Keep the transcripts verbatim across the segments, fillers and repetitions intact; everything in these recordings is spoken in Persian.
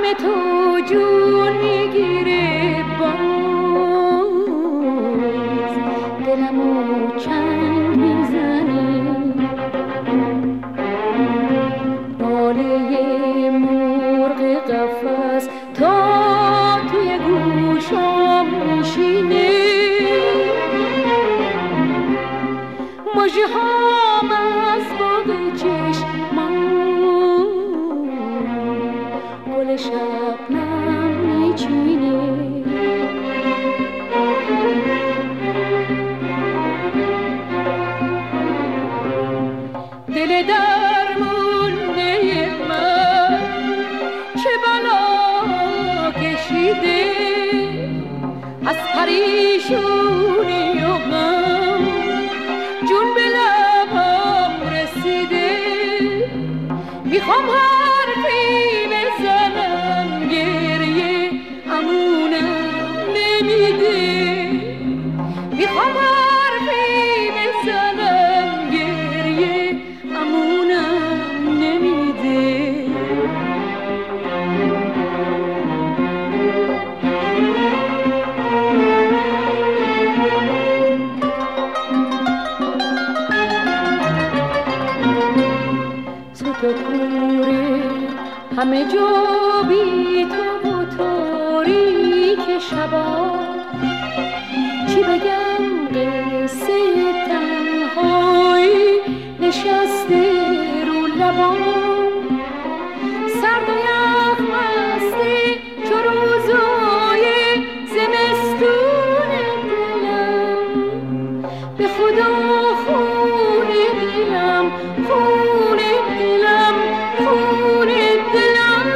غم تو جون میگیره باز، دلمو چنگ میزنه ناله مرغ قفس تا توی گوشم میشینه، مژه هام از باغ چشمام گل شبنم میچینه. دل درمونده من چه بلا کشیده، از پریشونی و غم جون به لبم رسیده. میخوام حرفی بزنم گریه امونم نمیده، میخوام حرفی بزنم گریه امونم نمیده. تو کوره همه جا بی تو و تاریک شبا، چی بگم قصه تنهایی نشسته رو لبام، سرد و یخ مسته چو روزای زمستون دلم، به خدا خون دلم خون دلم خون دلم.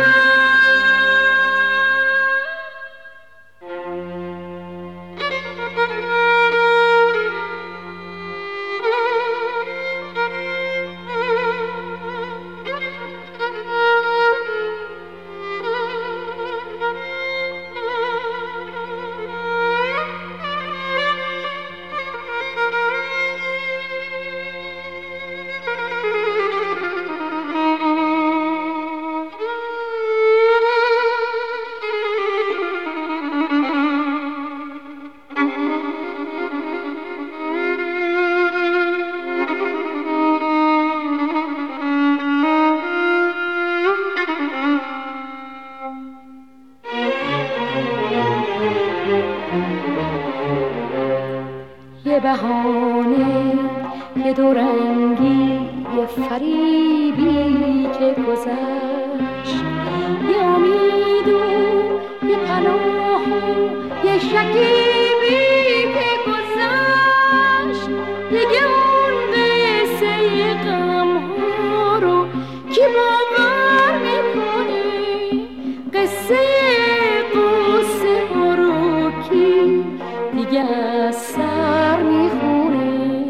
یه بهانه یه دورنگی یه فریبی که گذشت، یه امید و یه پناه و یه شکیبی که گذشت، دیگه اون قصه غم ها رو کی باور میکنه، قصه قصه ها رو کی دیگه از سر میخونه.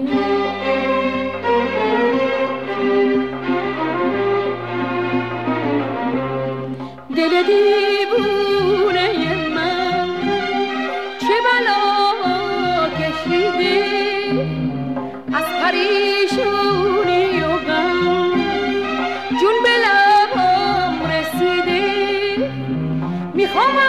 دل دیوونه من چه بلا کشیده، از پریشونی و غم جون به لبم رسیده. میخوام